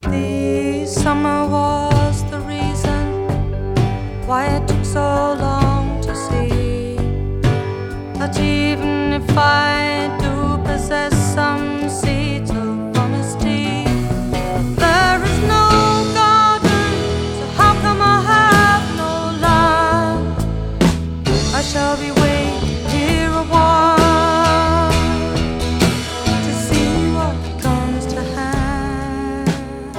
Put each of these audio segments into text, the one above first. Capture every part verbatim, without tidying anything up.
The summer was the reason why it took so long to see that even if I do possess some seeds of honesty, there is no garden, so how come I have no love? I shall be waiting here a while to see what comes to hand.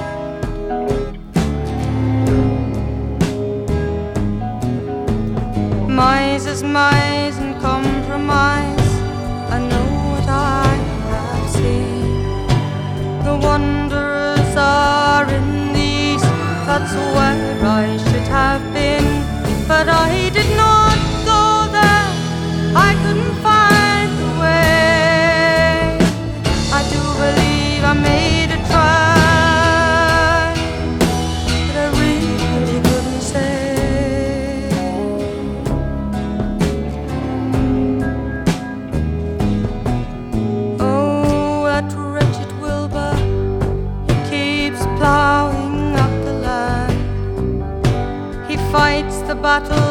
Mice is mice and compromise, I know what I have seen. The wanderers are in the east, that's where I should have been. But I did not go there, I couldn't find the way. I do believe I made a try, but I really couldn't say. Oh, that wretched Wilbur, he keeps plowing up the land. He fights the battle